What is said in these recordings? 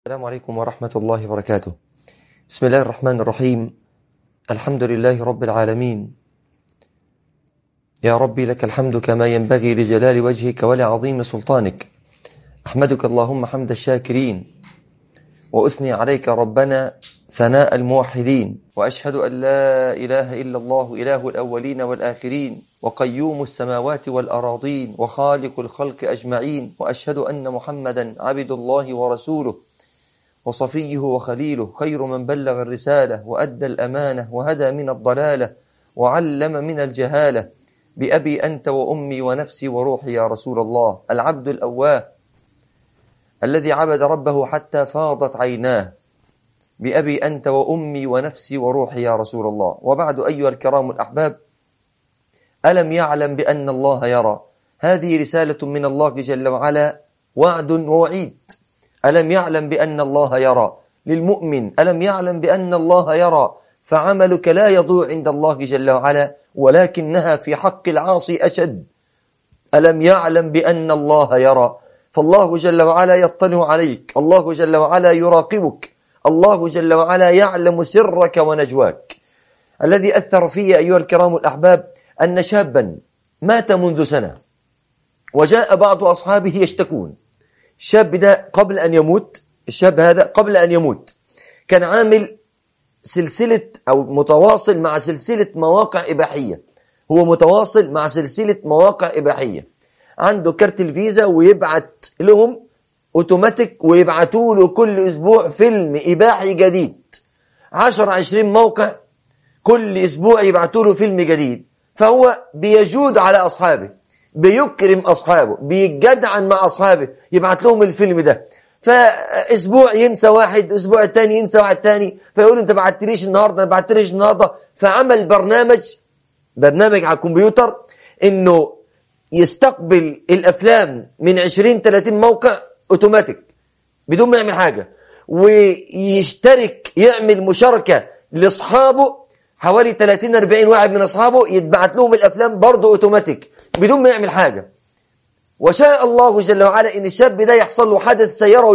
السلام عليكم ورحمة الله وبركاته. بسم الله الرحمن الرحيم. الحمد لله رب العالمين. يا ربي لك الحمد كما ينبغي لجلال وجهك ولعظيم سلطانك. أحمدك اللهم حمد الشاكرين، وأثني عليك ربنا ثناء الموحدين، وأشهد أن لا إله إلا الله إله الأولين والآخرين، وقيوم السماوات والأراضين، وخالق الخلق أجمعين، وأشهد أن محمدا عبد الله ورسوله وصفيه وخليله، خير من بلغ الرسالة وأدى الأمانة وهدى من الضلالة وعلم من الجهالة. بأبي أنت وأمي ونفسي وروحي يا رسول الله، العبد الأواه الذي عبد ربه حتى فاضت عيناه. بأبي أنت وأمي ونفسي وروحي يا رسول الله. وبعد أيها الكرام الأحباب، ألم يعلم بأن الله يرى؟ هذه رسالة من الله جل وعلا، وعد ووعيد. ألم يعلم بأن الله يرى للمؤمن، ألم يعلم بأن الله يرى، فعملك لا يضيع عند الله جل وعلا، ولكنها في حق العاصي أشد. ألم يعلم بأن الله يرى، فالله جل وعلا يطلع عليك، الله جل وعلا يراقبك، الله جل وعلا يعلم سرك ونجواك. الذي أثر في أيها الكرام الأحباب أن شابا مات منذ سنة، وجاء بعض أصحابه يشتكون. الشاب ده قبل أن يموت، الشاب هذا قبل أن يموت كان عامل سلسلة أو متواصل مع سلسلة مواقع إباحية. هو متواصل مع سلسلة مواقع إباحية، عنده كارت الفيزا ويبعت لهم أوتوماتيك، ويبعتوا له كل أسبوع فيلم إباحي جديد. 10-20 موقع كل أسبوع يبعتوا له فيلم جديد. فهو بيجود على أصحابه، بيكرم أصحابه، بيجدعن مع أصحابه، يبعت لهم الفيلم ده. فأسبوع ينسى واحد، أسبوع التاني ينسى واحد تاني، فيقول أنت بعتليش النهاردة، أنا بعتليش النهاردة. فعمل برنامج على الكمبيوتر إنه يستقبل الأفلام من 20-30 موقع أوتوماتيك بدون ما يعمل حاجة، ويشترك، يعمل مشاركة لأصحابه، حوالي 30-40 واحد من أصحابه يتبعت لهم الأفلام برضو أوتوماتيك بدون ما يعمل حاجة. وشاء الله جل وعلا إن الشاب ده يحصل له حادث سيارة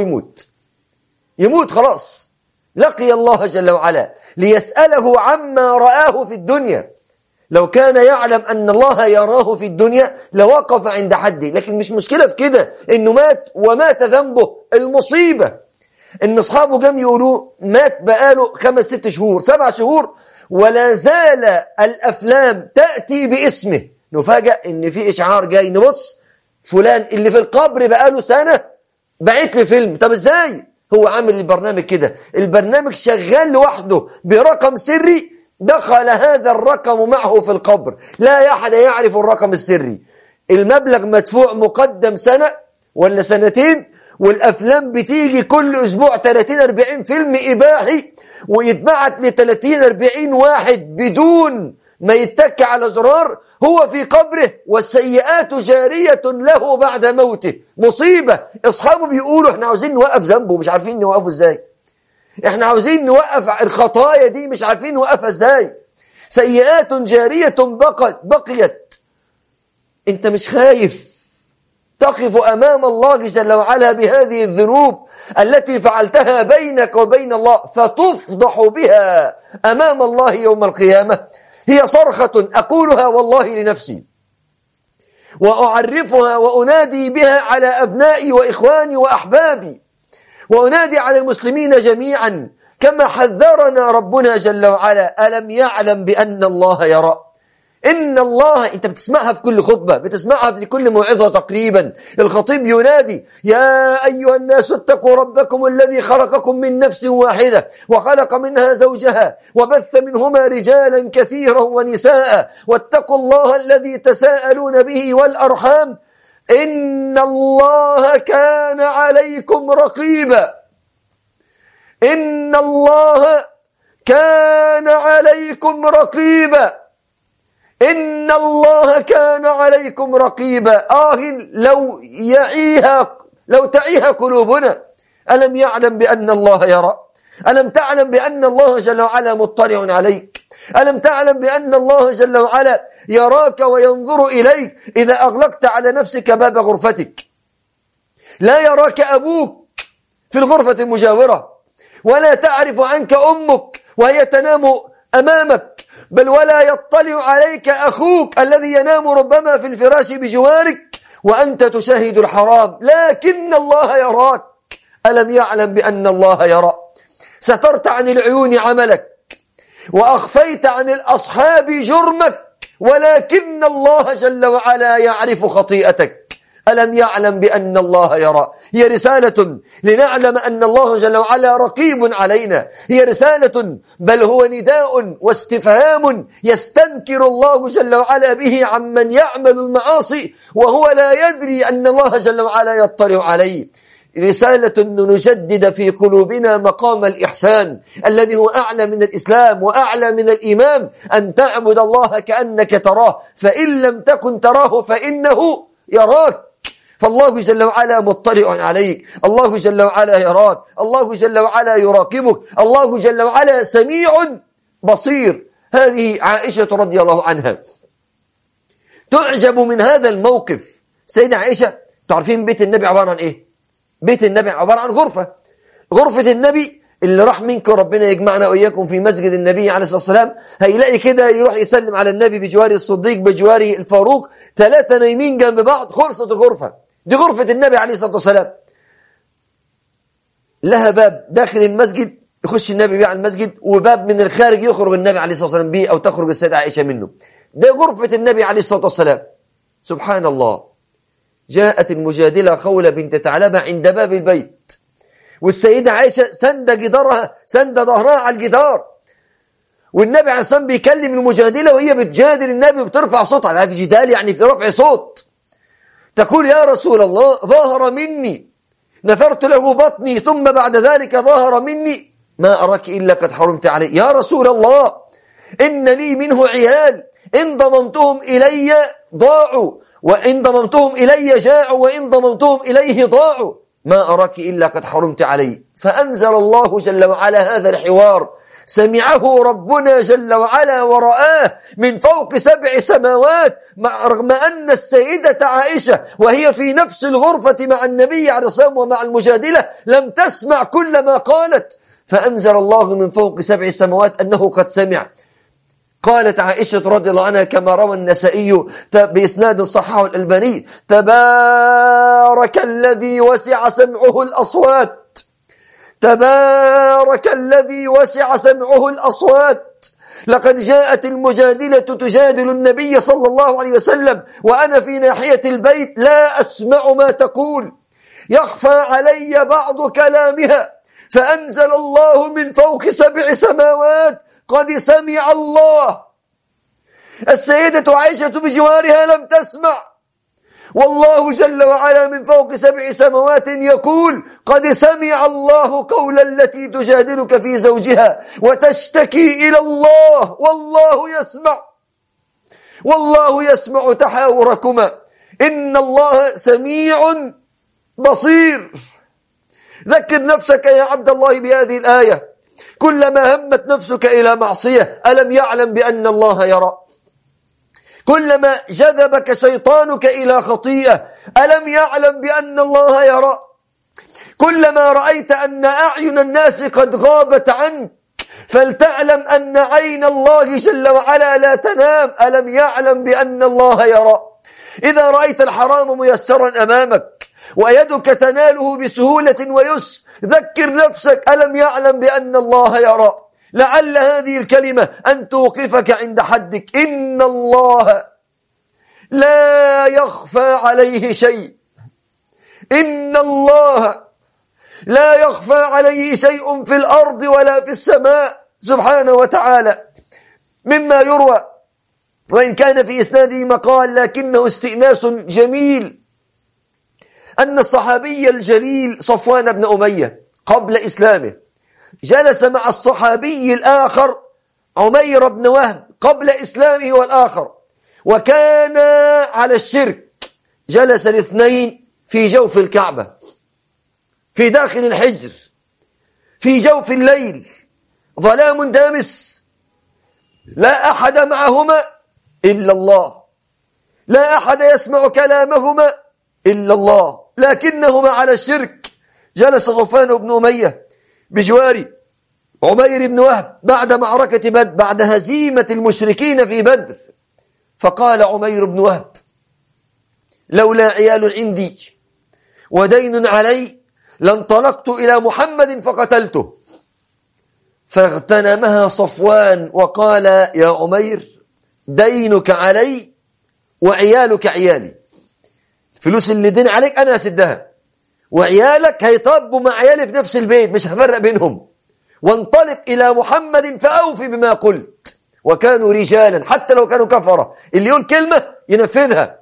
ويموت خلاص. لقي الله جل وعلا ليسأله عما رآه في الدنيا. لو كان يعلم أن الله يراه في الدنيا لوقف عند حده، لكن مش مشكلة في كده إنه مات ومات ذنبه. المصيبة إن أصحابه جم يقولوا مات بقاله 5-6 شهور 7 شهور، ولا زال الأفلام تأتي باسمه. نفاجأ إن في إشعار جاي، نبص فلان اللي في القبر بقاله سنة بعت لي فيلم. طب إزاي؟ هو عامل البرنامج كده، البرنامج شغال لوحده برقم سري، دخل هذا الرقم معه في القبر، لا أحد يعرف الرقم السري. المبلغ مدفوع مقدم سنة ولا سنتين، والأفلام بتيجي كل أسبوع 30-40 فيلم إباحي، ويتبعت ل30-40 واحد بدون ما يتك على زرار. هو في قبره والسيئات جارية له بعد موته. مصيبة. أصحابه بيقولوا احنا عاوزين نوقف ذنبه، مش عارفين نوقفه ازاي. احنا عاوزين نوقف الخطايا دي، مش عارفين نوقفها ازاي. سيئات جارية بقيت. انت مش خايف تقف أمام الله جل وعلا بهذه الذنوب التي فعلتها بينك وبين الله، فتفضح بها أمام الله يوم القيامة؟ هي صرخة أقولها والله لنفسي، وأعرفها وأنادي بها على أبنائي وإخواني وأحبابي، وأنادي على المسلمين جميعا كما حذرنا ربنا جل وعلا. ألم يعلم بأن الله يرى؟ إن الله، أنت بتسمعها في كل خطبة، بتسمعها في كل موعظة تقريبا. الخطيب ينادي يا أيها الناس اتقوا ربكم الذي خلقكم من نفس واحدة وخلق منها زوجها وبث منهما رجالا كثيرا ونساء واتقوا الله الذي تساءلون به والأرحام إن الله كان عليكم رقيبا. إن الله كان عليكم رقيبا. إن الله كان عليكم رقيبا. لو تعيها قلوبنا. ألم يعلم بأن الله يرى؟ ألم تعلم بأن الله جل وعلا مطلع عليك؟ ألم تعلم بأن الله جل وعلا يراك وينظر إليك إذا أغلقت على نفسك باب غرفتك؟ لا يراك أبوك في الغرفة المجاورة، ولا تعرف عنك أمك وهي تنام أمامك، بل ولا يطلع عليك أخوك الذي ينام ربما في الفراش بجوارك وأنت تشاهد الحرام، لكن الله يراك. ألم يعلم بأن الله يرى؟ سترت عن العيون عملك وأخفيت عن الأصحاب جرمك، ولكن الله جل وعلا يعرف خطيئتك. ألم يعلم بأن الله يرى؟ هي رسالة لنعلم أن الله جل وعلا رقيب علينا، هي رسالة بل هو نداء واستفهام يستنكر الله جل وعلا به عمن يعمل المعاصي وهو لا يدري أن الله جل وعلا يطلع عليه. رسالة نجدد في قلوبنا مقام الإحسان الذي هو أعلى من الإسلام وأعلى من الإيمان، أن تعبد الله كأنك تراه، فإن لم تكن تراه فإنه يراك. فالله جل وعلا مطلع عليك، الله جل وعلا يراك، الله جل وعلا يراقبك، الله جل وعلا سميع بصير. هذه عائشة رضي الله عنها تعجب من هذا الموقف. سيدة عائشة، تعرفين بيت النبي عبارة عن إيه؟ بيت النبي عبارة عن غرفة النبي. اللي راح منكم ربنا يجمعنا وإياكم في مسجد النبي عليه الصلاة والسلام هيلاقي كده يروح يسلم على النبي بجواره الصديق بجواره الفاروق، 3 نايمين جنب بعض، خلصت الغرفة. دي غرفة النبي عليه الصلاة والسلام، لها باب داخل المسجد يخش النبي بيه على المسجد، وباب من الخارج يخرج النبي عليه الصلاة والسلام بيه أو تخرج السيدة عائشة منه. ده غرفة النبي عليه الصلاة والسلام. سبحان الله، جاءت المجادلة خولة بنت ثعلبة عند باب البيت، والسيدة عائشة سند ظهرها على الجدار، والنبي عليه الصلاة والسلام بيكلم المجادلة وهي بتجادل النبي وبترفع صوتها. في جدال يعني في رفع صوت. تقول: يا رسول الله، ظهر مني، نثرت له بطني، ثم بعد ذلك ظهر مني، ما أراك إلا قد حرمت علي. يا رسول الله، إن لي منه عيال، إن ضممتهم إلي ضاعوا، وإن ضممتهم إلي جاعوا، وإن ضممتهم إليه ضاعوا، ما أراك إلا قد حرمت علي. فأنزل الله جل وعلا هذا الحوار، سمعه ربنا جل وعلا ورآه من فوق 7 سماوات، رغم أن السيدة عائشة وهي في نفس الغرفة مع النبي عليه الصلاة والسلام ومع المجادلة لم تسمع كل ما قالت، فأنزل الله من فوق 7 سماوات أنه قد سمع. قالت عائشة رضي الله عنها كما روى النسائي بإسناد صححه الألباني: تبارك الذي وسع سمعه الأصوات، تبارك الذي وسع سمعه الأصوات. لقد جاءت المجادلة تجادل النبي صلى الله عليه وسلم وأنا في ناحية البيت لا أسمع ما تقول، يخفى علي بعض كلامها، فأنزل الله من فوق 7 سماوات: قد سمع الله. السيدة عائشة بجوارها لم تسمع، والله جل وعلا من فوق 7 سماوات يقول: قد سمع الله قول التي تجادلك في زوجها وتشتكي إلى الله، والله يسمع تحاوركما، إن الله سميع بصير. ذكر نفسك يا عبد الله بهذه الآية كلما همت نفسك إلى معصية: ألم يعلم بأن الله يرى؟ كلما جذبك شيطانك إلى خطيئة: ألم يعلم بأن الله يرى؟ كلما رأيت أن أعين الناس قد غابت عنك فلتعلم أن عين الله جل وعلا لا تنام: ألم يعلم بأن الله يرى؟ إذا رأيت الحرام ميسرا أمامك ويدك تناله بسهولة ويسر، ذكر نفسك: ألم يعلم بأن الله يرى؟ لعل هذه الكلمة أن توقفك عند حدك. إن الله لا يخفى عليه شيء، إن الله لا يخفى عليه شيء في الأرض ولا في السماء سبحانه وتعالى. مما يروى، وإن كان في إسناده مقال لكنه استئناس جميل، أن الصحابي الجليل صفوان بن أمية قبل إسلامه جلس مع الصحابي الآخر عمير بن وهب قبل إسلامه والآخر، وكان على الشرك. جلس الاثنين في جوف الكعبة، في داخل الحجر، في جوف الليل، ظلام دامس، لا أحد معهما إلا الله، لا أحد يسمع كلامهما إلا الله، لكنهما على الشرك جلس صفوان بن أمية بجوار عمير بن وهب بعد معركة بدر، بعد هزيمة المشركين في بدر، فقال عمير بن وهب: لولا عيال عندي ودين علي لانطلقت إلى محمد فقتلته. فاغتنمها صفوان وقال: يا عمير، دينك علي وعيالك عيالي، الفلوس اللي دين عليك أنا أسدها، وعيالك هيطبوا مع عيالي في نفس البيت، مش هفرق بينهم، وانطلق إلى محمد فأوفي بما قلت. وكانوا رجالا حتى لو كانوا كفرة، اللي يقول كلمة ينفذها.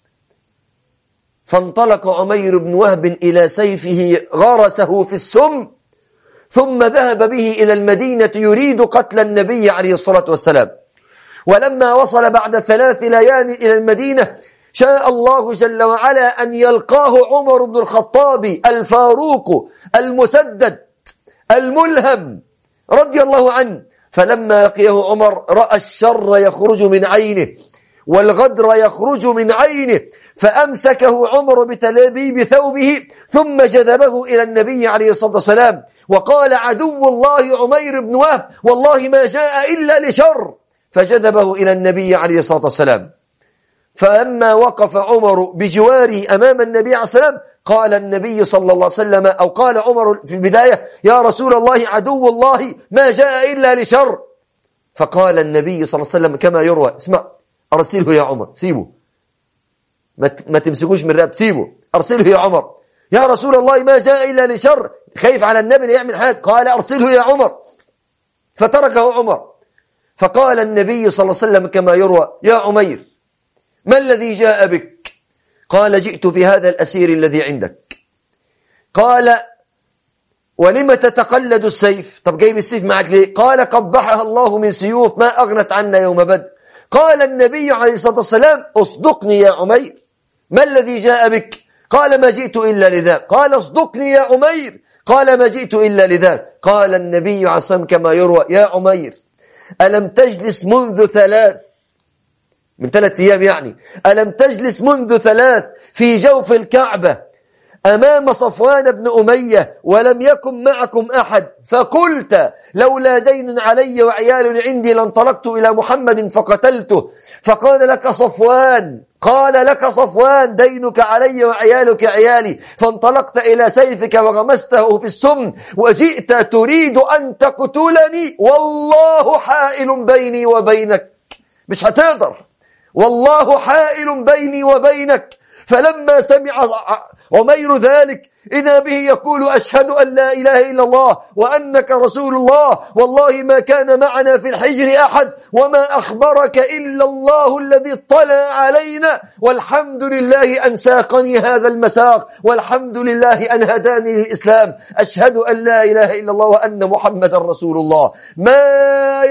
فانطلق عمير بن وهب إلى سيفه غرسه في السم، ثم ذهب به إلى المدينة يريد قتل النبي عليه الصلاة والسلام. ولما وصل بعد 3 ليال إلى المدينة شاء الله جل وعلا أن يلقاه عمر بن الخطاب الفاروق المسدد الملهم رضي الله عنه. فلما لقيه عمر رأى الشر يخرج من عينه والغدر يخرج من عينه، فأمسكه عمر بتلابيب ثوبه ثم جذبه إلى النبي عليه الصلاة والسلام وقال: عدو الله عمير بن وهب والله ما جاء إلا لشر. فجذبه إلى النبي عليه الصلاة والسلام. فلما وقف عمر بجواره أمام النبي عليه الصلاة والسلام قال النبي صلى الله عليه وسلم، أو قال عمر في البداية: يا رسول الله، عدو الله ما جاء إلا لشر. فقال النبي صلى الله عليه وسلم كما يروى: اسمع، أرسله يا عمر، سيبه، ما تمسكوش من رقبته، سيبه، أرسله يا عمر. يا رسول الله ما جاء إلا لشر، خايف على النبي ليعمل حاجة. قال: أرسله يا عمر. فتركه عمر. فقال النبي صلى الله عليه وسلم كما يروى: يا عمير، ما الذي جاء بك؟ قال: جئت في هذا الأسير الذي عندك. قال: ولم تتقلد السيف؟ طب جايب السيف معك ليه؟ قال: قبحها الله من سيوف ما أغنت عنا يوم بدر. قال النبي عليه الصلاة والسلام: اصدقني يا عمير، ما الذي جاء بك؟ قال: ما جئت إلا لذاك. قال: اصدقني يا عمير. قال: ما جئت إلا لذاك. قال النبي عليه الصلاة والسلام كما يروى: يا عمير، ألم تجلس منذ 3 أيام يعني، ألم تجلس منذ 3 في جوف الكعبة أمام صفوان بن أمية ولم يكن معكم أحد، فقلت: لولا دين علي وعيال عندي لانطلقت إلى محمد فقتلته. فقال لك صفوان: دينك علي وعيالك عيالي. فانطلقت إلى سيفك وغمسته في السم وجئت تريد أن تقتلني، والله حائل بيني وبينك، مش هتقدر، والله حائل بيني وبينك. فلما سمع عمير ذلك إذا به يقول: أشهد أن لا إله إلا الله وأنك رسول الله، والله ما كان معنا في الحجر أحد وما أخبرك إلا الله الذي اطلع علينا، والحمد لله أن ساقني هذا المساق، والحمد لله أن هداني للإسلام، أشهد أن لا إله إلا الله وأن محمد رسول الله. ما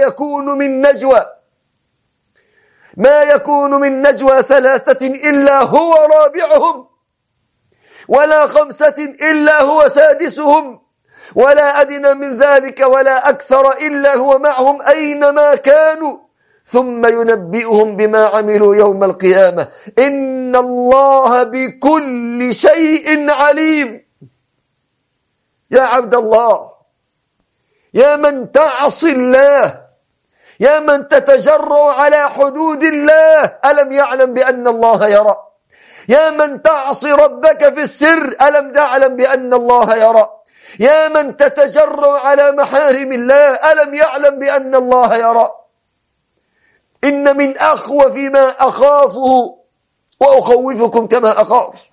يكون من نجوى 3 إلا هو رابعهم، ولا 5 إلا هو سادسهم، ولا أدنى من ذلك ولا أكثر إلا هو معهم أينما كانوا، ثم ينبئهم بما عملوا يوم القيامة، إن الله بكل شيء عليم. يا عبد الله، يا من تعصي الله، يا من تتجرأ على حدود الله، ألم يعلم بأن الله يرى؟ يا من تعصي ربك في السر، ألم تعلم بأن الله يرى؟ يا من تتجرأ على محارم الله، ألم يعلم بأن الله يرى؟ إن من أخوف ما أخافه وأخوفكم كما أخاف.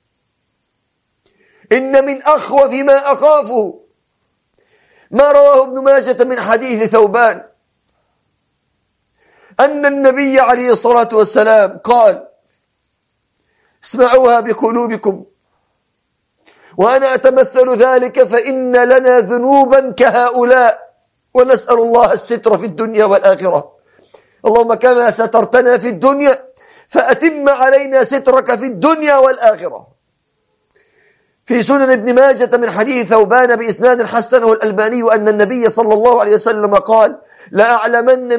إن من أخوف ما أخافه ما رواه ابن ماجة من حديث ثوبان أن النبي عليه الصلاة والسلام قال: اسمعوها بقلوبكم وأنا أتمثل ذلك، فإن لنا ذنوبا كهؤلاء ونسأل الله الستر في الدنيا والآخرة. اللهم كما سترتنا في الدنيا فأتم علينا سترك في الدنيا والآخرة. في سنن ابن ماجة من حديث ثوبان بإسناد حسنه الألباني أن النبي صلى الله عليه وسلم قال: لأعلمن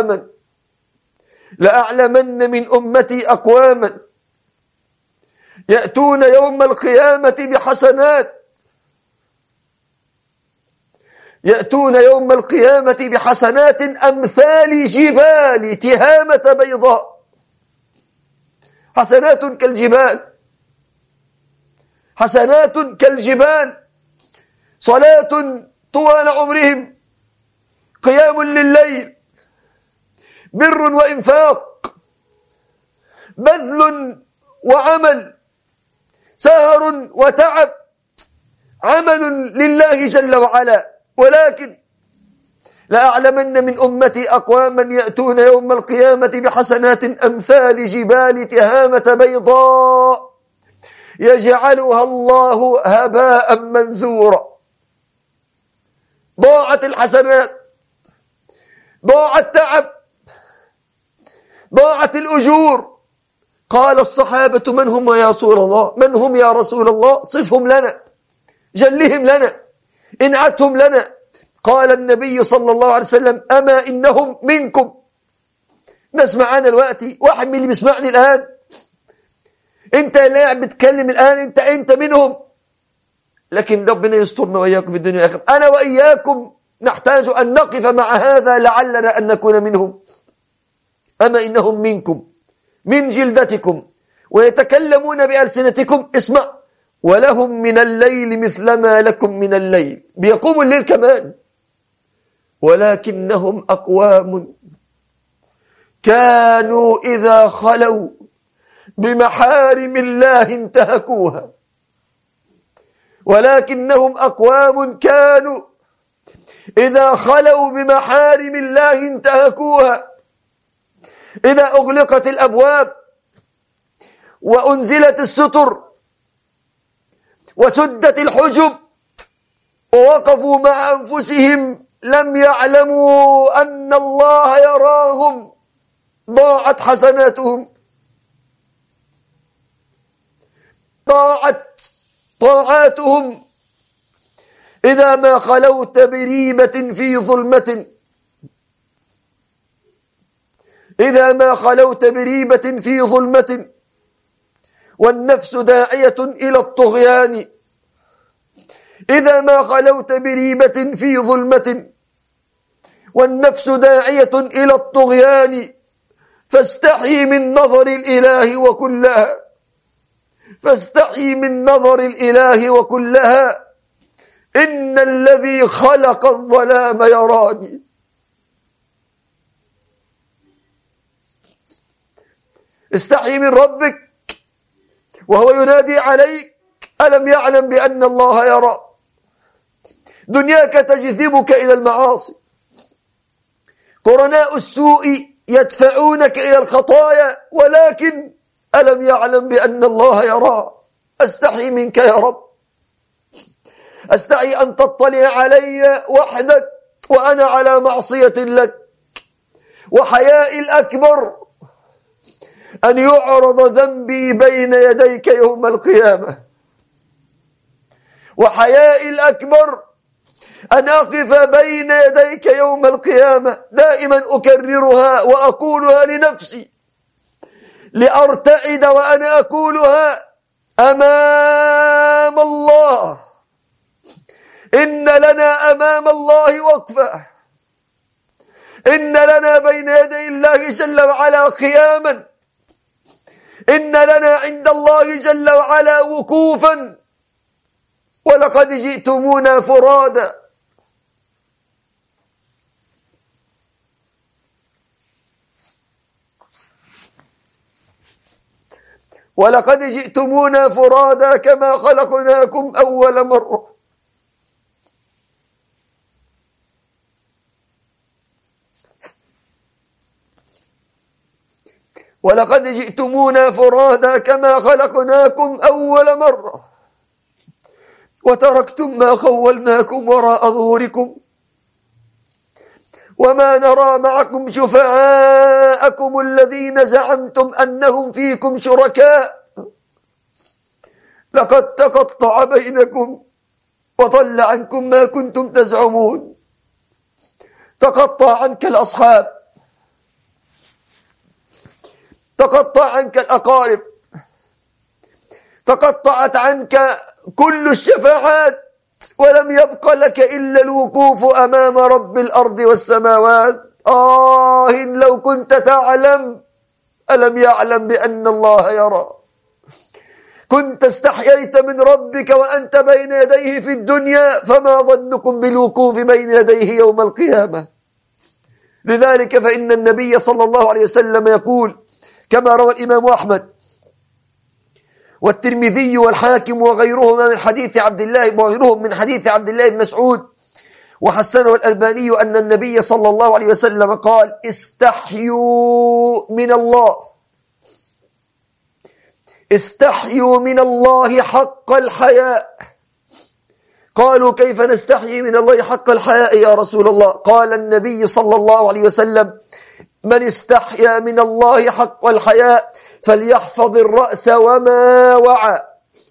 من أمتي أقواما يأتون يوم القيامة بحسنات، يأتون يوم القيامة بحسنات أمثال جبال تهامة بيضاء، حسنات كالجبال، حسنات كالجبال، صلاة طوال عمرهم، قيام لليل، بر وإنفاق، بذل وعمل، سهر وتعب، عمل لله جل وعلا. ولكن لأعلمن من أمتي أقواما يأتون يوم القيامة بحسنات أمثال جبال تهامة بيضاء يجعلها الله هباء منثورا. ضاعت الحسنات، ضاع التعب، ضاعت الأجور. قال الصحابة: من هم يا رسول الله؟ من هم يا رسول الله؟ صفهم لنا، جلهم لنا، انعتهم لنا. قال النبي صلى الله عليه وسلم: أما إنهم منكم. نسمع معانا الوقت، واحد من اللي بيسمعني الآن، انت اللي بتكلم الآن، انت منهم. لكن ربنا يسترنا وإياكم في الدنيا والآخرة. أنا وإياكم نحتاج أن نقف مع هذا لعلنا أن نكون منهم. أما إنهم منكم، من جلدتكم، ويتكلمون بألسنتكم. اسمع: ولهم من الليل مثل ما لكم من الليل، بيقوموا الليل كمان. ولكنهم أقوام كانوا إذا خلوا بمحارم الله انتهكوها. ولكنهم أقوام كانوا إذا خلوا بمحارم الله انتهكوها. إذا أغلقت الأبواب وأنزلت الستر وسدت الحجب ووقفوا مع أنفسهم لم يعلموا أن الله يراهم، ضاعت حسناتهم، ضاعت طاعاتهم. إذا ما خلوت بريبة في ظلمة، إذا ما خلوت بريبة في ظلمة والنفس داعية إلى الطغيان، إذا ما خلوت بريبة في ظلمة والنفس داعية إلى الطغيان، فاستحي من نظر الإله وكلها، فاستحي من نظر الإله وكلها، إن الذي خلق الظلام يراني. استحي من ربك وهو ينادي عليك: ألم يعلم بأن الله يرى؟ دنياك تجذبك إلى المعاصي، قرناء السوء يدفعونك إلى الخطايا، ولكن ألم يعلم بأن الله يرى؟ أستحي منك يا رب، أستحي أن تطلع علي وحدك وأنا على معصية لك. وحيائي الأكبر أن يعرض ذنبي بين يديك يوم القيامة. وحيائي الأكبر أن أقف بين يديك يوم القيامة. دائما أكررها وأقولها لنفسي لأرتعد وأنا أقولها أمام الله. إن لنا أمام الله وقفة، إن لنا بين يدي الله جل وعلا قياما، إن لنا عند الله جل وعلا وقوفا. ولقد جئتمونا فرادا، ولقد جئتمونا فرادا كما خلقناكم أول مرة. ولقد جئتمونا فرادا كما خلقناكم أول مرة، وتركتم ما خولناكم وراء ظهوركم، وما نرى معكم شفعاءكم الذين زعمتم أنهم فيكم شركاء، لقد تقطع بينكم وضل عنكم ما كنتم تزعمون. تقطع عنك الأصحاب، تقطع عنك الأقارب، فقطعت عنك كل الشفاعات ولم يبق لك إلا الوقوف أمام رب الأرض والسماوات. لو كنت تعلم، ألم يعلم بأن الله يرى؟ كنت استحييت من ربك وأنت بين يديه في الدنيا، فما ظنكم بالوقوف بين يديه يوم القيامة؟ لذلك فإن النبي صلى الله عليه وسلم يقول كما روى الإمام أحمد والترمذي والحاكم وغيرهم من حديث عبد الله بن مسعود وحسنه الألباني أن النبي صلى الله عليه وسلم قال: استحيوا من الله حق الحياء. قالوا: كيف نستحيي من الله حق الحياء يا رسول الله؟ قال النبي صلى الله عليه وسلم: من استحيا من الله حق الحياء فليحفظ الرأس وما وعى،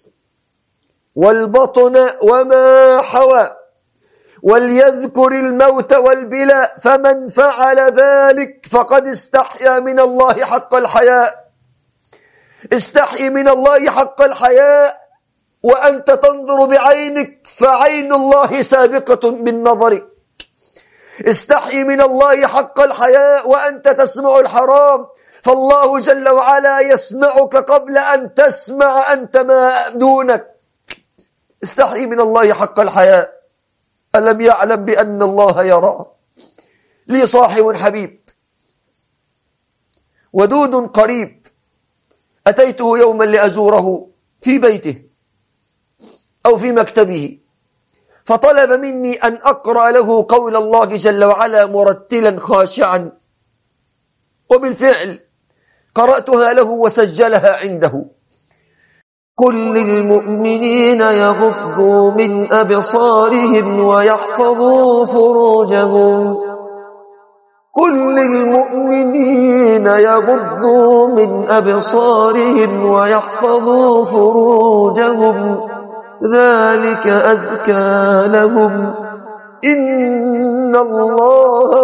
والبطن وما حوى، وليذكر الموت والبلاء، فمن فعل ذلك فقد استحيا من الله حق الحياء. استحي من الله حق الحياء وأنت تنظر بعينك، فعين الله سابقة بالنظر. استحي من الله حق الحياء وأنت تسمع الحرام، فالله جل وعلا يسمعك قبل أن تسمع أنت ما دونك. استحي من الله حق الحياء، ألم يعلم بأن الله يرى؟ لي صاحب حبيب ودود قريب، أتيته يوما لأزوره في بيته أو في مكتبه، فطلب مني أن أقرأ له قول الله جل وعلا مرتلا خاشعا، وبالفعل قرأتها له وسجلها عنده. قل للمؤمنين يغضوا من أبصارهم ويحفظوا فروجهم. قل للمؤمنين يغضوا من أبصارهم ويحفظوا فروجهم، ذلك أزكى لهم، إن الله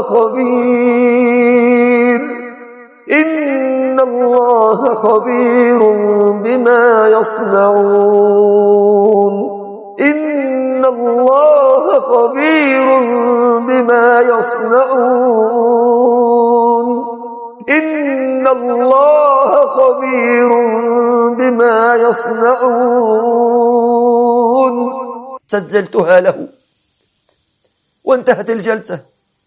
خبير بما يصنعون. إن الله خبير بما يصنعون. إن الله خبير بما يصنعون. سجلتها له وانتهت الجلسة،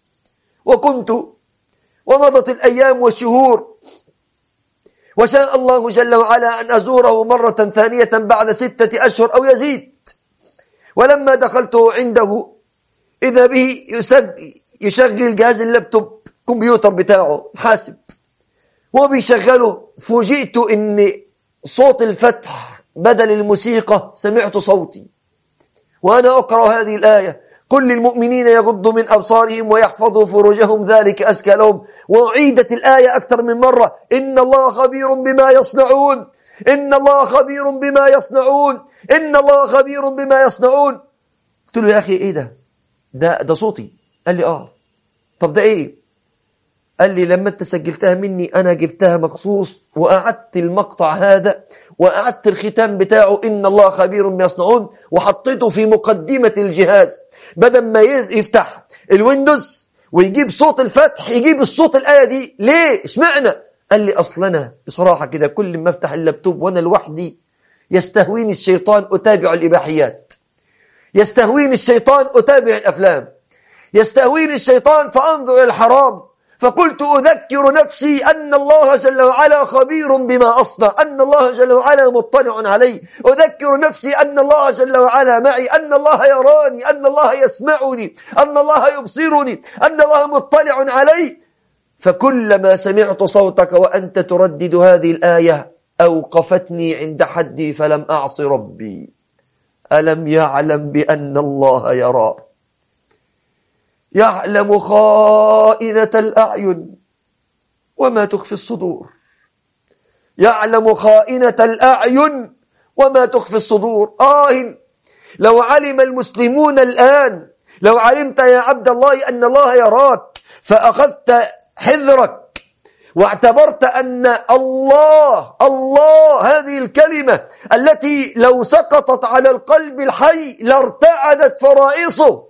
ومضت الأيام والشهور، وشاء الله جل وعلا أن أزوره مرة ثانية بعد 6 أشهر أو يزيد. ولما دخلت عنده إذا به يشغل جهاز اللابتوب كمبيوتر بتاعه الحاسب، هو بيشغله، فوجئت إن صوت الفتح بدل الموسيقى سمعت صوتي وأنا أقرأ هذه الآية: قل للمؤمنين يغضوا من أبصارهم ويحفظوا فروجهم ذلك أزكى لهم. وأعيدت الآية أكثر من مرة: إن الله خبير بما يصنعون. إن الله خبير بما يصنعون. إن الله خبير بما يصنعون. قلت له: يا أخي إيه ده صوتي؟ قال لي طب ده إيه؟ قال لي: لما أنت سجلتها مني أنا جبتها مخصوص وأعدت المقطع هذا وأعدت الختام بتاعه إن الله خبير بما يصنعون، وحطيته في مقدمة الجهاز بدل ما يفتح الويندوز ويجيب صوت الفتح يجيب الصوت الآية دي. ليه؟ اشمعنى؟ قال لي: أصل أنا بصراحة كده كل ما افتح اللابتوب وأنا لوحدي يستهويني الشيطان أتابع الإباحيات، يستهويني الشيطان أتابع الأفلام، يستهويني الشيطان فأنظر إلى الحرام. فقلت أذكر نفسي أن الله جل وعلا خبير بما أصنع، أن الله جل وعلا مطلع علي. أذكر نفسي أن الله جل وعلا معي، أن الله يراني، أن الله يسمعني، أن الله يبصرني، أن الله مطلع علي. فكلما سمعت صوتك وأنت تردد هذه الآية أوقفتني عند حدي فلم أعص ربي. ألم يعلم بأن الله يرى؟ يعلم خائنة الأعين وما تخفي الصدور. يعلم خائنة الأعين وما تخفي الصدور. لو علم المسلمون الآن، لو علمت يا عبد الله أن الله يراك فأخذت حذرك واعتبرت أن الله هذه الكلمة التي لو سقطت على القلب الحي لارتعدت فرائصه.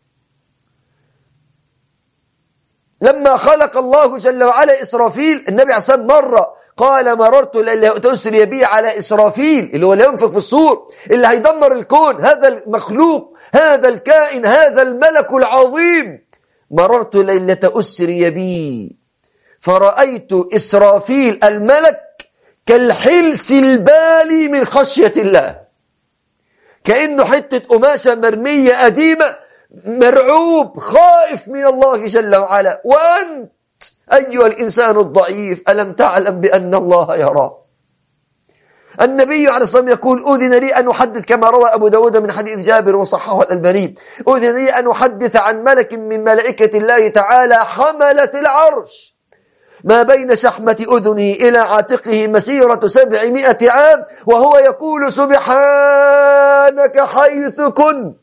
لما خلق الله جل وعلا إسرافيل، النبي عليه الصلاة والسلام مرة قال مررت تسري بي على إسرافيل، اللي هو اللي ينفخ في الصور، اللي هيدمر الكون، هذا المخلوق، هذا الكائن، هذا الملك العظيم. مررت ليلة أسري بي فرأيت إسرافيل الملك كالحلس البالي من خشية الله، كأنه حتة قماشة مرمية قديمة، مرعوب خائف من الله جل وعلا. وأنت أيها الإنسان الضعيف ألم تعلم بأن الله يرى؟ النبي عليه الصلاة والسلام يقول أذن لي أن أحدث، كما روى أبو داود من حديث جابر وصححه الألباني، أذن لي أن أحدث عن ملك من ملائكة الله تعالى حملة العرش ما بين شحمة أذنه إلى عاتقه مسيرة 700 عام، وهو يقول سبحانك حيث كنت،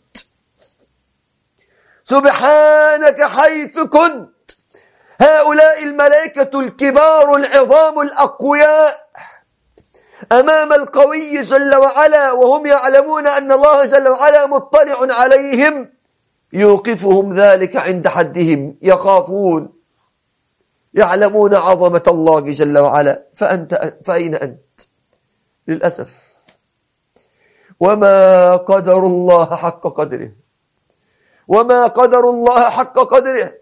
سبحانك حيث كنت. هؤلاء الملائكة الكبار العظام الأقوياء أمام القوي جل وعلا، وهم يعلمون أن الله جل وعلا مطلع عليهم، يوقفهم ذلك عند حدهم، يخافون، يعلمون عظمة الله جل وعلا. فأين أنت؟ للأسف وما قدر الله حق قدره، وما قدر الله حق قدره.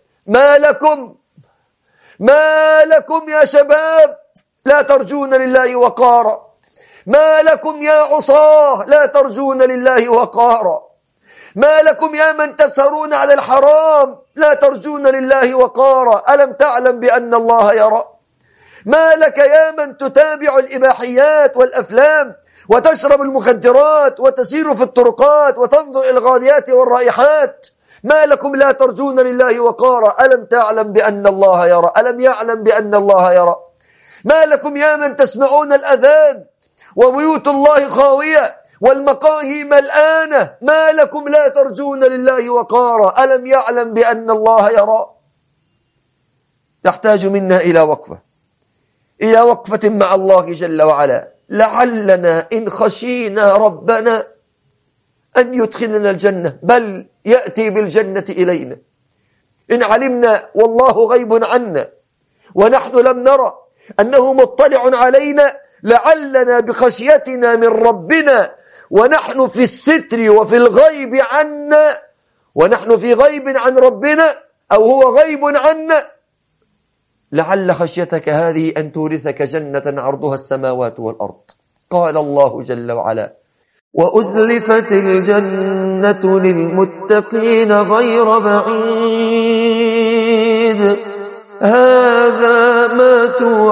ما لكم يا شباب لا ترجون لله وقارا؟ ما لكم يا عصاه لا ترجون لله وقارا؟ ما لكم يا من تسهرون على الحرام لا ترجون لله وقارا؟ ألم تعلم بأن الله يرى؟ ما لك يا من تتابع الإباحيات والأفلام وتشرب المخدرات وتسير في الطرقات وتنظر إلى الغاديات والرائحات؟ ما لكم لا ترجون لله وقارا؟ ألم تعلم بأن الله يرى؟ ألم يعلم بأن الله يرى؟ ما لكم يا من تسمعون الأذان وبيوت الله خاوية والمقاهي ملآنة، ما لكم لا ترجون لله وقارا؟ ألم يعلم بأن الله يرى؟ تحتاج منا إلى وقفة مع الله جل وعلا، لعلنا إن خشينا ربنا أن يدخلنا الجنة، بل يأتي بالجنة إلينا. إن علمنا والله غيب عنا ونحن لم نرى أنه مطلع علينا، لعلنا بخشيتنا من ربنا ونحن في الستر وفي الغيب عنا، ونحن في غيب عن ربنا أو هو غيب عنا، لعل خشيتك هذه أن تورثك جنة عرضها السماوات والأرض. قال الله جل وعلا وأزلفت الجنة للمتقين غير بعيد هذا ما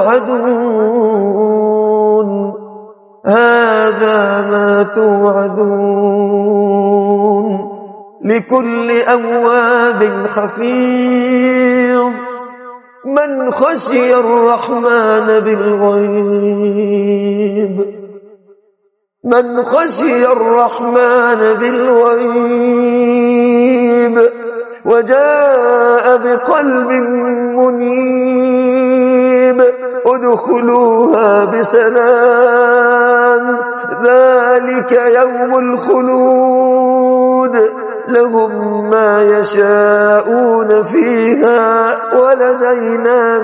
توعدون، هذا ما توعدون لكل أواب حفيظ من خشي الرحمن بالغيب، من خشي الرحمن بالغيب وجاء بقلب منيب ادخلوها بسلام ذلك يوم الخلود لهم ما يشاءون فيها ولدينا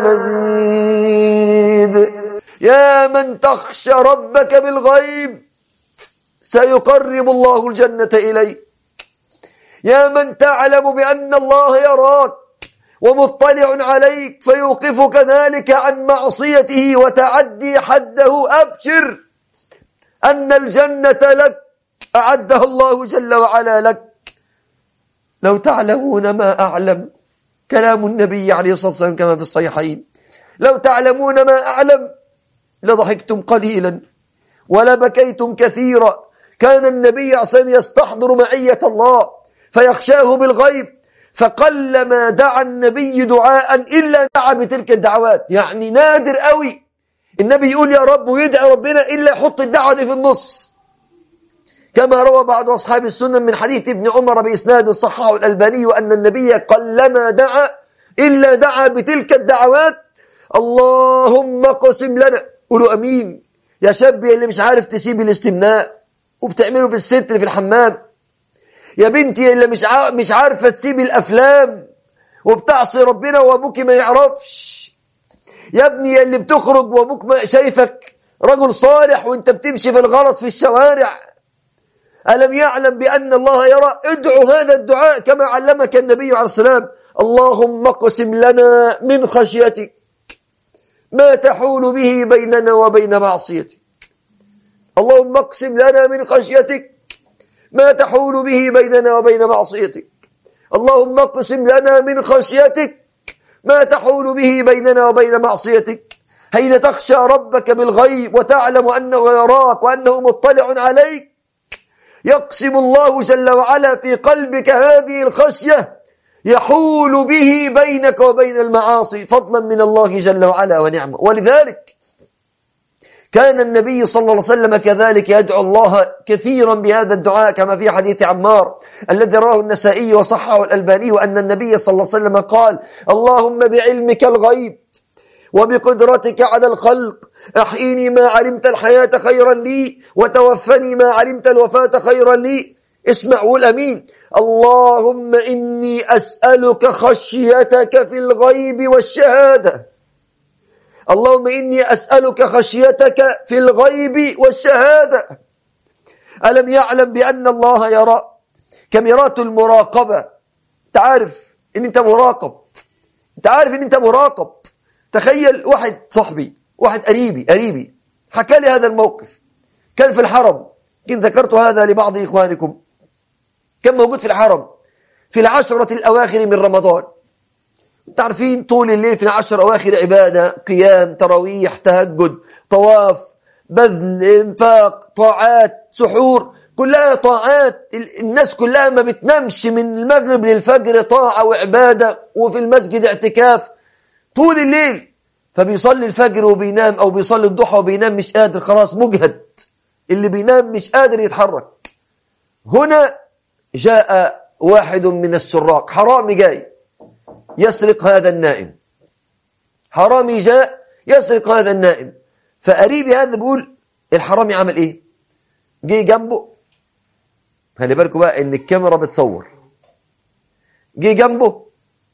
مزيد. يا من تخشى ربك بالغيب سيقرب الله الجنة إليك، يا من تعلم بأن الله يراك ومطلع عليك فيوقفك ذلك عن معصيته وتعدي حده، أبشر أن الجنة لك أعدها الله جل وعلا لك. لو تعلمون ما أعلم، كلام النبي عليه الصلاة والسلام كما في الصحيحين، لو تعلمون ما أعلم لضحكتم قليلا ولبكيتم كثيرا. كان النبي عليه الصلاة والسلام يستحضر معية الله فيخشاه بالغيب، فقلما دعا النبي دعاء إلا دعا بتلك الدعوات. يعني نادر قوي النبي يقول يا رب ويدعي ربنا إلا يحط الدعوة دي في النص، كما روى بعض أصحاب السنن من حديث ابن عمر بإسناد صححه الألباني أن النبي قلما دعا إلا دعا بتلك الدعوات. اللهم اقسم لنا، قولوا أمين يا شاب اللي مش عارف تسيب الاستمناء وبتعمله في الستر في الحمام، يا بنتي اللي مش عارفة تسيب الأفلام وبتعصي ربنا وأبوك ما يعرفش، يا ابني اللي بتخرج وأبوك ما شايفك رجل صالح وانت بتمشي في الغلط في الشوارع، ألم يعلم بأن الله يرى؟ ادعو هذا الدعاء كما علمك النبي عليه السلام: اللهم اقسم لنا من خشيتك ما تحول به بيننا وبين معصيتك. اللهم اقسم لنا من خشيتك ما تحول به بيننا وبين معصيتك. اللهم اقسم لنا من خشيتك ما تحول به بيننا وبين معصيتك. حين تخشى ربك بالغيب وتعلم أنه يراك وأنه مطلع عليك، يقسم الله جل وعلا في قلبك هذه الخشية، يحول به بينك وبين المعاصي فضلا من الله جل وعلا ونعمه. ولذلك كان النبي صلى الله عليه وسلم كذلك يدعو الله كثيرا بهذا الدعاء، كما في حديث عمار الذي رواه النسائي وصححه الألباني، أن النبي صلى الله عليه وسلم قال: اللهم بعلمك الغيب وبقدرتك على الخلق أحيني ما علمت الحياة خيرا لي وتوفني ما علمت الوفاة خيرا لي. اسمع والأمين: اللهم إني أسألك خشيتك في الغيب والشهادة. اللهم إني أسألك خشيتك في الغيب والشهادة. ألم يعلم بأن الله يرى؟ كاميرات المراقبة، تعرف إن أنت مراقب، أنت عارف إن أنت مراقب. تخيل واحد صاحبي، واحد قريبي حكى لي هذا الموقف، كان في الحرم، كنت ذكرت هذا لبعض إخوانكم، كان موجود في الحرم في العشرة الأواخر من رمضان. تعرفين طول الليل في العشر أواخر عبادة، قيام، تراويح، تهجد، طواف، بذل، انفاق، طاعات، سحور، كلها طاعات. الناس كلها ما بتنامش من المغرب للفجر، طاعة وعبادة، وفي المسجد اعتكاف طول الليل. فبيصلي الفجر وبينام، أو بيصلي الضحى وبينام، مش قادر، خلاص مجهد، اللي بينام مش قادر يتحرك. هنا جاء واحد من السراق، حرامي جاي يسرق هذا النائم، حرامي جاء يسرق هذا النائم. فقريبي هذا بيقول الحرامي عمل ايه؟ جه جنبه، خلي بالكم بقى ان الكاميرا بتصور، جه جنبه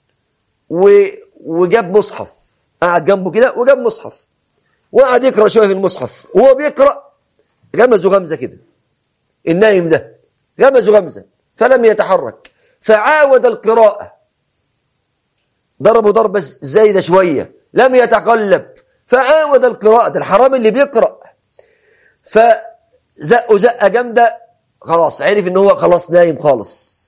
وجاب مصحف، قعد جنبه كده وجاب مصحف وقعد يقرأ شوية في المصحف، وهو بيقرأ غمزه غمزة كده، النايم ده غمزه غمزة فلم يتحرك، فعاود القراءة، ضربه ضربة زايدة شوية، لم يتقلب، فعاود القراءة، ده الحرام اللي بيقرأ، فزقه زقة جامدة، خلاص عرف ان هو خلاص نايم خالص،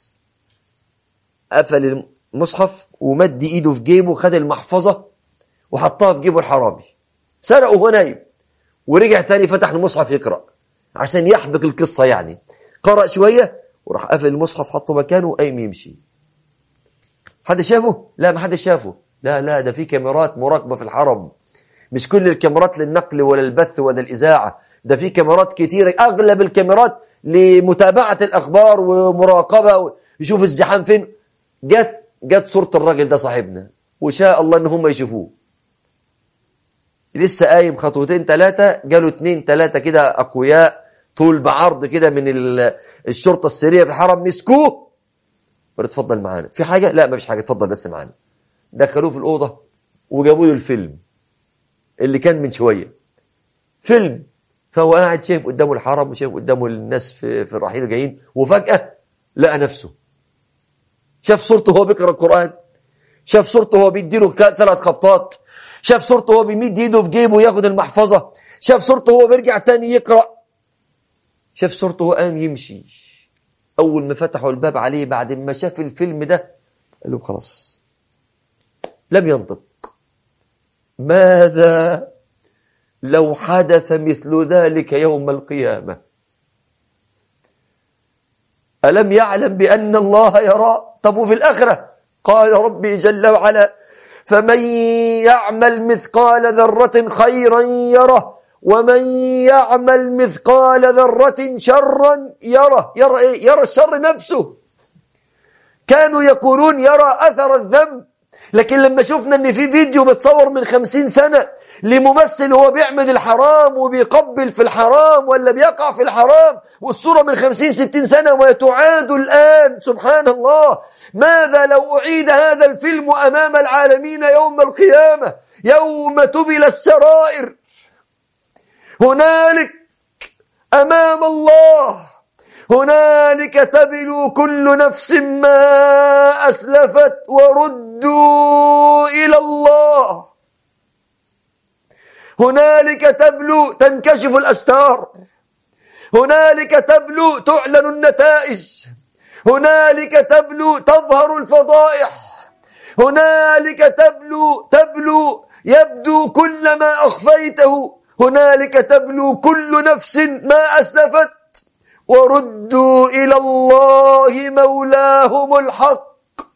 قفل المصحف ومد ايده في جيبه، خد المحفظة وحطها في جيبه الحرامي، سرقه وهو نايم، ورجع تاني فتح المصحف يقرأ عشان يحبك القصة يعني، قرأ شوية وراح قفل المصحف حطه مكانه وقايم يمشي. حد شافه؟ لا، ما حد شافه. لا ده في كاميرات مراقبة في الحرم، مش كل الكاميرات للنقل ولا البث ولا الإذاعة، ده في كاميرات كتيرة، أغلب الكاميرات لمتابعة الأخبار ومراقبة، يشوف الزحام فين. جت صورة الراجل ده صاحبنا، وشاء الله ان هم يشوفوه، لسه قايم خطوتين ثلاثة، جالوا 2 3 كده أقوياء طول بعرض كده من الشرطة السرية في الحرم، مسكوه، اتفضل معانا، في حاجة؟ لا ما فيش حاجة، اتفضل بس معانا. دخلوه في الأوضة وجابوا له الفيلم اللي كان من شوية، فيلم. فهو قاعد شايف قدامه الحرم وشايف قدامه الناس في الرحيل جايين، وفجأة لقى نفسه، شاف صورته وهو بيقرأ القرآن، شاف صورته وهو بيديله 3 خبطات، شاف صورته وهو بيمد ايده في جيبه ياخد المحفظة، شاف صورته وهو بيرجع تاني يقرأ، شاف صورته وهو قام يمشي. أول ما فتحوا الباب عليه بعد ما شاف الفيلم ده قال له خلاص، لم ينطق. ماذا لو حدث مثل ذلك يوم القيامة؟ ألم يعلم بأن الله يرى؟ طب وفي الآخرة؟ قال ربي جل وعلا: فمن يعمل مثقال ذرة خيرا يره ومن يعمل مثقال ذرة شرا يره. يرى ايه؟ يرى الشر نفسه. كانوا يقولون يرى أثر الذنب، لكن لما شفنا ان في فيديو متصور من 50 سنة لممثل هو بيعمل الحرام وبيقبل في الحرام ولا بيقع في الحرام، والصورة من 50-60 سنة وتعاد الآن، سبحان الله. ماذا لو أعيد هذا الفيلم أمام العالمين يوم القيامة، يوم تبل السرائر؟ هنالك أمام الله، هنالك تبلو كل نفس ما أسلفت وردوا إلى الله. هنالك تبلو تنكشف الأستار، هنالك تبلو تعلن النتائج، هنالك تبلو تظهر الفضائح، هنالك تبلو يبدو كل ما أخفيته، هنالك تبلو كل نفس ما أسلفت وردوا إلى الله مولاهم الحق،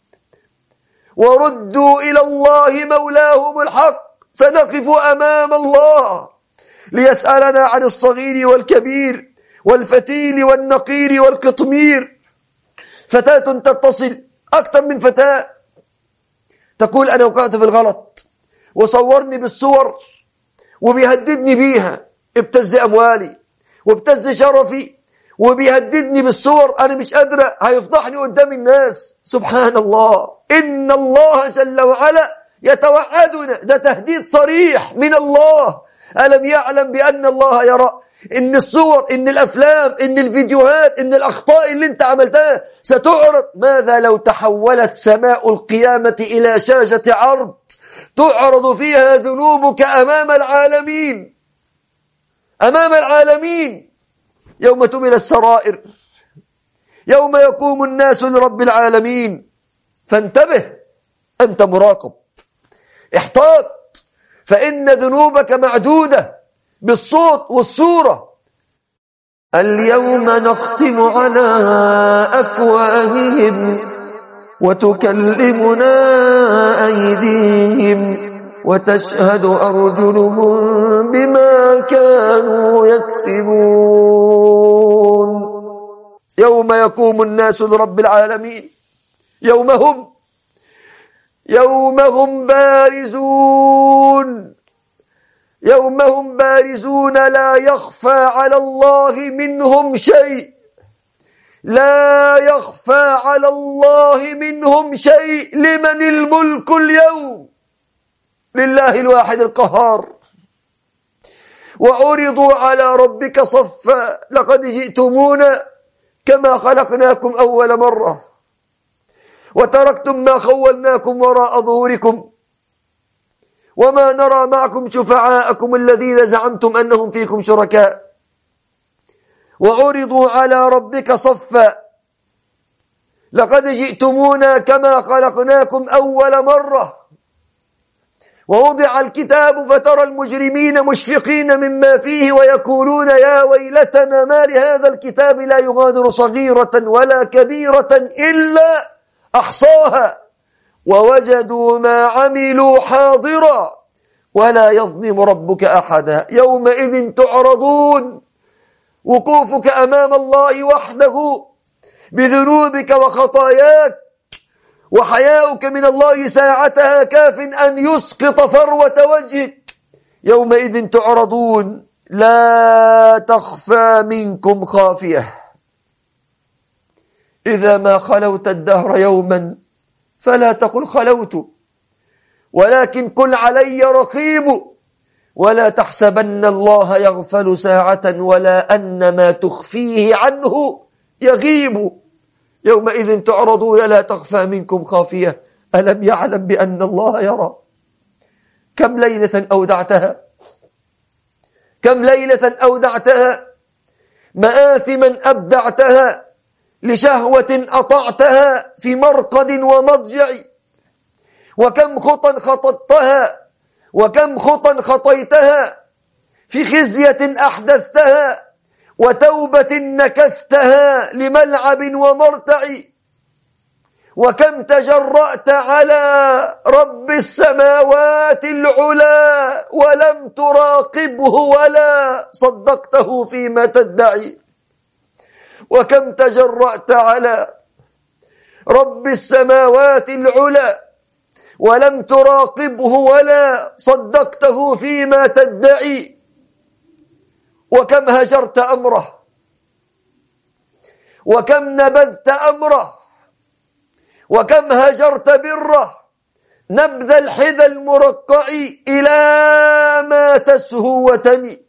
وردوا إلى الله مولاهم الحق. سنقف أمام الله ليسألنا عن الصغير والكبير والفتيل والنقير والقطمير. فتاة تتصل، أكثر من فتاة، تقول أنا وقعت في الغلط وصورني بالصور وبيهددني بيها، ابتز أموالي وابتز شرفي وبيهددني بالصور، أنا مش قادرة، هيفضحني قدام الناس. سبحان الله، إن الله جل وعلا يتوعدنا، ده تهديد صريح من الله. ألم يعلم بأن الله يرى؟ إن الصور، إن الأفلام، إن الفيديوهات، إن الأخطاء اللي انت عملتها ستعرض. ماذا لو تحولت سماء القيامة إلى شاشة عرض تعرض فيها ذنوبك أمام العالمين، أمام العالمين، يوم تبل السرائر، يوم يقوم الناس لرب العالمين. فانتبه، أنت مراقب، احتاط، فإن ذنوبك معدودة بالصوت والصورة. اليوم نختم على أفواههم وتكلمنا أيديهم وتشهد أرجلهم بما كانوا يكسبون. يوم يقوم الناس لرب العالمين، يوم هم بارزون، يوم هم بارزون لا يخفى على الله منهم شيء، لا يخفى على الله منهم شيء. لمن الملك اليوم؟ لله الواحد القهار. وعرضوا على ربك صفا لقد جئتمونا كما خلقناكم أول مرة وتركتم ما خولناكم وراء ظهوركم وما نرى معكم شفعاءكم الذين زعمتم أنهم فيكم شركاء. وعرضوا على ربك صفا لقد جئتمونا كما خلقناكم أول مرة. ووضع الكتاب فترى المجرمين مشفقين مما فيه ويقولون يا ويلتنا ما لهذا الكتاب لا يغادر صغيرة ولا كبيرة إلا أحصاها ووجدوا ما عملوا حاضرا ولا يظلم ربك أحدا. يومئذ تعرضون، وقوفك أمام الله وحده بذنوبك وخطاياك وحياؤك من الله ساعتها كاف أن يسقط فروة وجهك. يومئذ تعرضون لا تخفى منكم خافية. إذا ما خلوت الدهر يوما فلا تقل خلوت، ولكن قل علي رقيب، ولا تحسبن الله يغفل ساعة ولا أن ما تخفيه عنه يغيب. يومئذ تعرضون لا تخفى منكم خافية. ألم يعلم بأن الله يرى؟ كم ليلة أودعتها، كم ليلة أودعتها، مآثما أبدعتها، لشهوة أطعتها في مرقد ومضجع، وكم خطا خططتها، وكم خطا خطيتها، في خزية أحدثتها وتوبة نكثتها لملعب ومرتع. وكم تجرأت على رب السماوات العلا ولم تراقبه ولا صدقته فيما تدعي. وكم تجرأت على رب السماوات العلا ولم تراقبه ولا صدقته فيما تدعي، وكم هجرت أمره وكم نبذت أمره وكم هجرت بره، نبذ الحذى المرقع إلى ما تسهو وتني،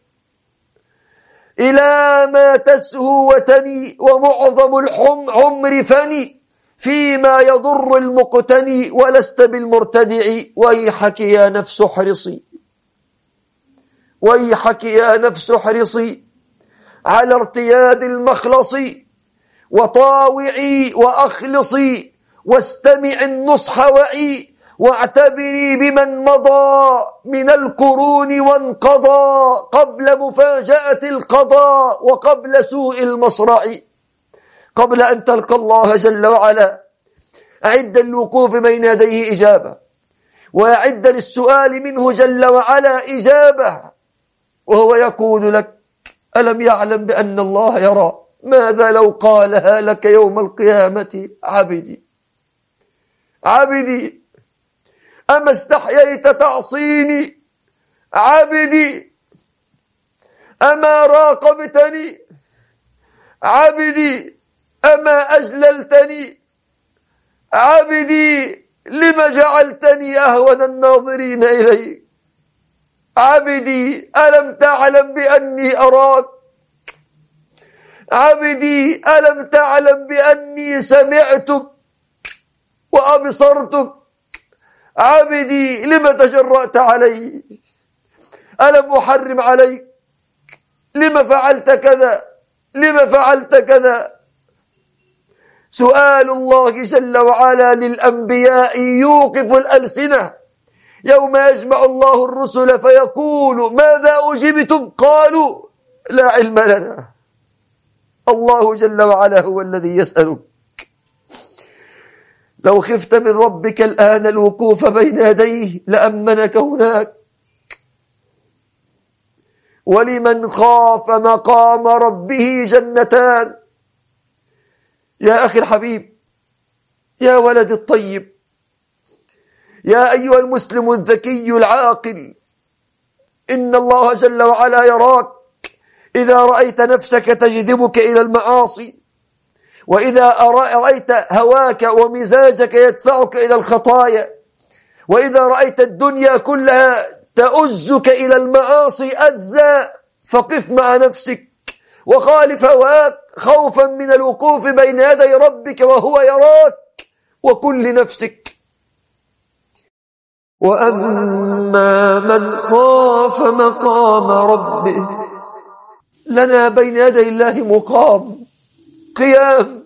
إلى ما تسهو وتني، ومعظم العمر فني فيما يضر المقتني، ولست بالمرتدع. ويحك يا نفس احرصي، ويحك يا نفس احرصي على ارتياد المخلص، وطاوعي وأخلصي، واستمع النصح وعي، واعتبري بمن مضى من القرون وانقضى قبل مفاجأة القضاء وقبل سوء المصرع. قبل أن تلقى الله جل وعلا أعد الوقوف بين يديه إجابة، وأعد للسؤال منه جل وعلا إجابة، وهو يقول لك: ألم يعلم بأن الله يرى؟ ماذا لو قالها لك يوم القيامة؟ عبدي عبدي، أما استحييت تعصيني؟ عبدي، أما راقبتني؟ عبدي، أما أجللتني؟ عبدي، لم جعلتني أهون الناظرين إليك؟ عبدي، ألم تعلم بأني أراك؟ عبدي، ألم تعلم بأني سمعتك وأبصرتك؟ عبدي، لم تجرأت علي؟ ألم أحرم عليك؟ لم فعلت كذا؟ لم فعلت كذا؟ سؤال الله جل وعلا للأنبياء يوقف الألسنة يوم يجمع الله الرسل فيقول: ماذا أجبتم؟ قالوا: لا علم لنا. الله جل وعلا هو الذي يسألك. لو خفت من ربك الآن الوقوف بين يديه لأمنك هناك. ولمن خاف مقام ربه جنتان. يا أخي الحبيب، يا ولد الطيب، يا أيها المسلم الذكي العاقل، إن الله جل وعلا يراك إذا رأيت نفسك تجذبك إلى المعاصي، وإذا رأيت هواك ومزاجك يدفعك إلى الخطايا، وإذا رأيت الدنيا كلها تؤزك إلى المعاصي أزا، فقف مع نفسك وخالف هواك خوفا من الوقوف بين يدي ربك وهو يراك، وكن لنفسك: وأما من خاف مقام ربه. لنا بين يدي الله مقام، قيام.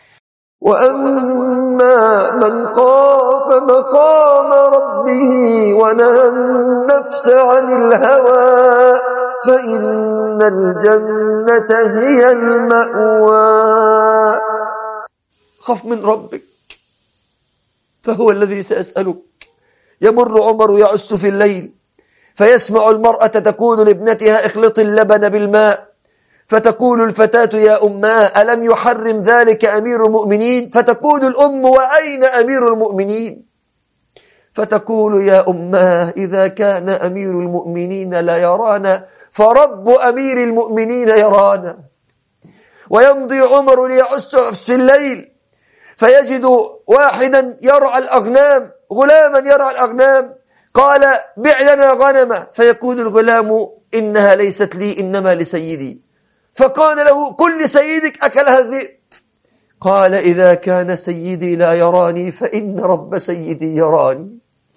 وأما من خاف مقام ربه ونهى النفس عن الهوى فإن الجنة هي المأوى. خف من ربك فهو الذي سيسألك. يمر عمر يعس في الليل فيسمع المرأة تقول لابنتها: اخلطي اللبن بالماء. فتقول الفتاة: يا أماه، ألم يحرم ذلك أمير المؤمنين؟ فتقول الأم: وأين أمير المؤمنين؟ فتقول: يا أماه، إذا كان أمير المؤمنين لا يرانا فرب أمير المؤمنين يرانا. ويمضي عمر ليعس في الليل فيجد واحدا يرعى الأغنام، غلاما يرعى الأغنام. قال: بع لنا غنمة. فيقول الغلام: إنها ليست لي، إنما لسيدي. فقال له: كل سيدك أكلها الذئب. قال: إذا كان سيدي لا يراني فإن رب سيدي يراني.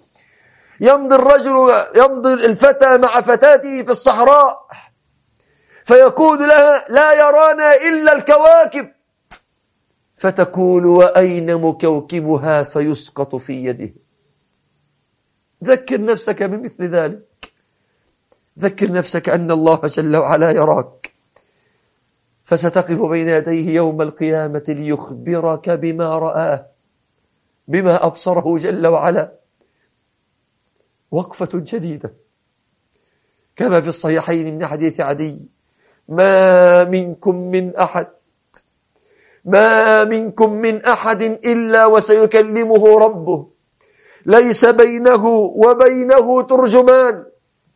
يمضي الفتى مع فتاته في الصحراء فيقول لها: لا يرانا إلا الكواكب. فتقول: وأين مكوكبها؟ فيسقط في يده. ذكر نفسك بمثل ذلك. ذكر نفسك أن الله جل وعلا يراك، فستقف بين يديه يوم القيامة ليخبرك بما رآه، بما أبصره جل وعلا. وقفة جديدة كما في الصحيحين من حديث عدي: ما منكم من أحد إلا وسيكلمه ربه ليس بينه وبينه ترجمان.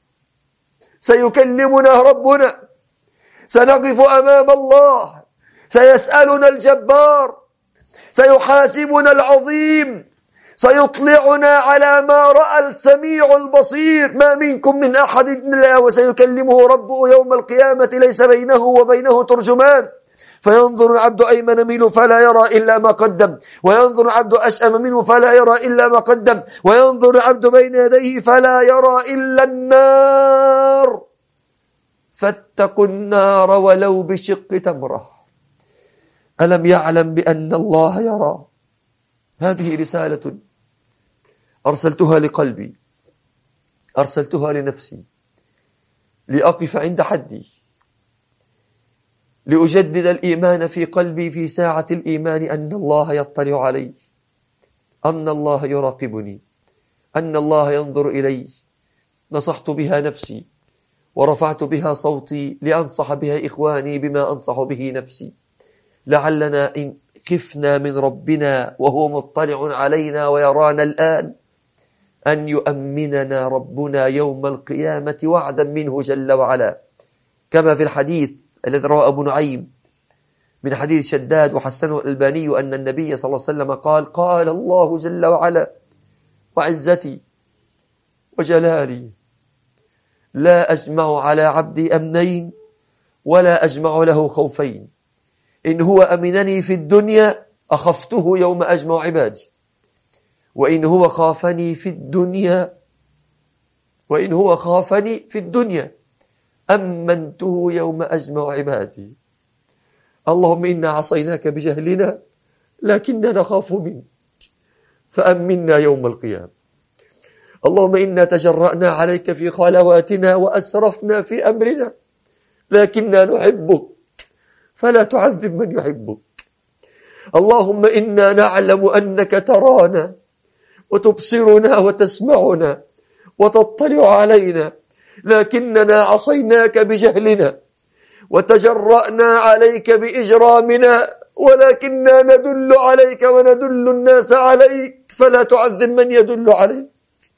سيكلمنا ربنا، سنقف أمام الله، سيسألنا الجبار، سيحاسبنا العظيم، سيطلعنا على ما رأى السميع البصير. ما منكم من أحد إلا وسيكلمه ربه يوم القيامة ليس بينه وبينه ترجمان. فينظر العبد أيمن منه فلا يرى إلا ما قدم، وينظر العبد أشأم منه فلا يرى إلا ما قدم، وينظر العبد بين يديه فلا يرى إلا النار. فاتقوا النار ولو بشق تمرة. ألم يعلم بأن الله يرى؟ هذه رسالة أرسلتها لقلبي، أرسلتها لنفسي، لأقف عند حدي، لأجدد الإيمان في قلبي في ساعة الإيمان أن الله يطلع علي، أن الله يراقبني، أن الله ينظر إلي. نصحت بها نفسي ورفعت بها صوتي لأنصح بها إخواني بما أنصح به نفسي، لعلنا إن خفنا من ربنا وهو مطلع علينا ويرانا الآن أن يؤمننا ربنا يوم القيامة وعدا منه جل وعلا، كما في الحديث الذي رواه أبو نعيم من حديث شداد وحسنه الألباني أن النبي صلى الله عليه وسلم قال: قال الله جل وعلا وعزتي وجلالي لا أجمع على عبدي أمنين ولا أجمع له خوفين، إن هو أمنني في الدنيا أخفته يوم أجمع عبادي، وإن هو خافني في الدنيا أمنته يوم أجمع عبادي. اللهم إنا عصيناك بجهلنا لكننا نخاف منك فأمنا يوم القيامة. اللهم إنا تجرأنا عليك في خلواتنا وأسرفنا في أمرنا لكننا نحبك فلا تعذب من يحبك. اللهم إنا نعلم أنك ترانا وتبصرنا وتسمعنا وتطلع علينا لكننا عصيناك بجهلنا وتجرأنا عليك بإجرامنا ولكننا ندل عليك وندل الناس عليك فلا تعذب من يدل عليك.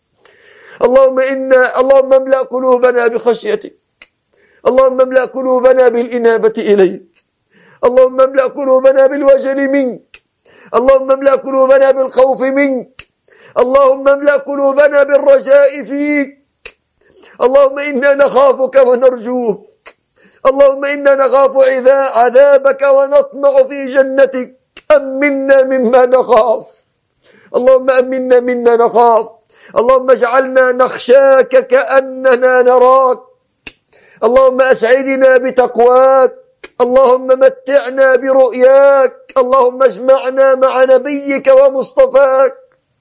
اللهم املأ قلوبنا بخشيتك، اللهم املأ قلوبنا بالإنابة إليك، اللهم املأ قلوبنا بالوجل منك، اللهم املأ قلوبنا بالخوف منك، اللهم املأ قلوبنا بالرجاء فيك. اللهم إنا نخافك ونرجوك، اللهم إنا نخاف عذابك ونطمع في جنتك. أمنا مما نخاف، اللهم أمنا مما نخاف. اللهم اجعلنا نخشاك كأننا نراك. اللهم أسعدنا بتقواك، اللهم متعنا برؤياك، اللهم اجمعنا مع نبيك ومصطفاك.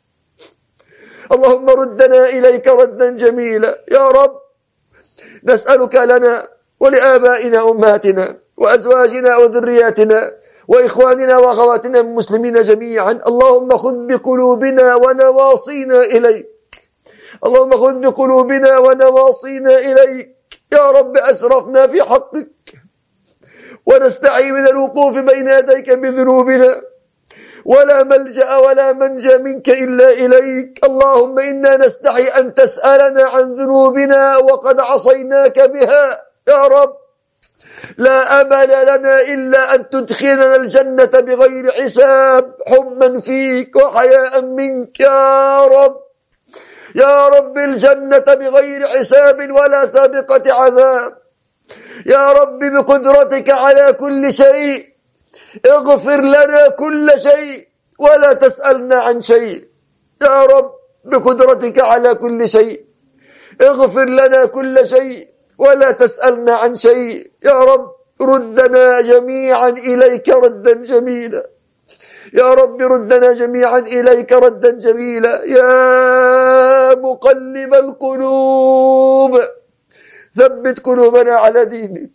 اللهم ردنا إليك ردا جميلا. يا رب نسألك لنا ولآبائنا وأمهاتنا وأزواجنا وذرياتنا وإخواننا وأخواتنا من المسلمين جميعا، اللهم خذ بقلوبنا ونواصينا إليك، اللهم خذ بقلوبنا ونواصينا إليك. يا رب أسرفنا في حقك ونستحي من الوقوف بين يديك بذنوبنا، ولا ملجأ ولا منجا منك إلا إليك. اللهم إنا نستحي أن تسألنا عن ذنوبنا وقد عصيناك بها. يا رب لا أمل لنا إلا أن تدخلنا الجنة بغير حساب، حبا فيك وحياء منك. يا رب يا رب الجنة بغير حساب ولا سابقة عذاب. يا رب بقدرتك على كل شيء اغفر لنا كل شيء ولا تسألنا عن شيء. يا رب بقدرتك على كل شيء اغفر لنا كل شيء ولا تسألنا عن شيء. يا رب ردنا جميعا إليك ردا جميلا. يا رب ردنا جميعا إليك ردا جميلا. يا مقلب القلوب ثبت قلوبنا على دينك.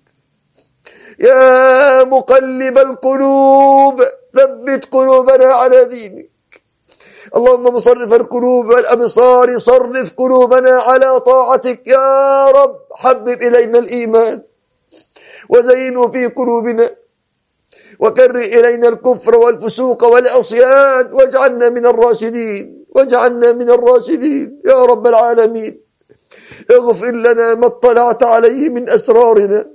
يا مقلب القلوب ثبت قلوبنا على دينك. اللهم مصرف القلوب والأبصار صرف قلوبنا على طاعتك. يا رب حبب إلينا الإيمان وزينه في قلوبنا وكره إلينا الكفر والفسوق والعصيان واجعلنا من الراشدين. واجعلنا من الراشدين يا رب العالمين. اغفر لنا ما اطلعت عليه من أسرارنا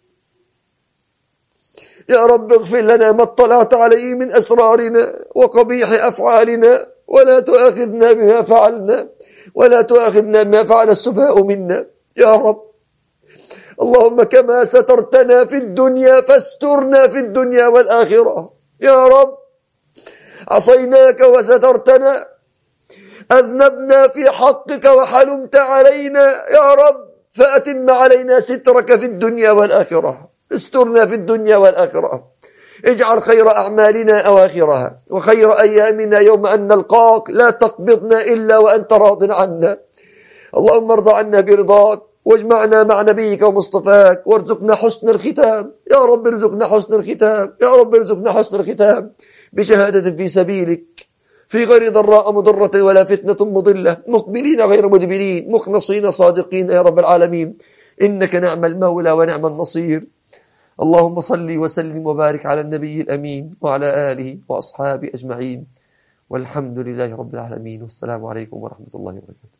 يا رب، اغفر لنا ما اطلعت عليه من أسرارنا وقبيح أفعالنا، ولا تؤاخذنا بما فعلنا، ولا تؤاخذنا بما فعل السفهاء منا يا رب. اللهم كما سترتنا في الدنيا فاسترنا في الدنيا والآخرة يا رب. عصيناك وسترتنا، أذنبنا في حقك وحلمت علينا يا رب، فأتم علينا سترك في الدنيا والآخرة. استرنا في الدنيا والآخرة. اجعل خير أعمالنا أواخرها، وخير أيامنا يوم أن نلقاك. لا تقبضنا إلا وأنت راض عنا. اللهم ارض عنا برضاك، واجمعنا مع نبيك ومصطفاك، وارزقنا حسن الختام يا رب. ارزقنا حسن الختام يا رب. ارزقنا حسن الختام بشهادة في سبيلك، في غير ضراء مضرة ولا فتنة مضلة، مقبلين غير مدبرين، مخلصين صادقين يا رب العالمين. إنك نعم المولى ونعم النصير. اللهم صل وسلم وبارك على النبي الأمين وعلى آله وأصحابه أجمعين، والحمد لله رب العالمين. والسلام عليكم ورحمة الله وبركاته.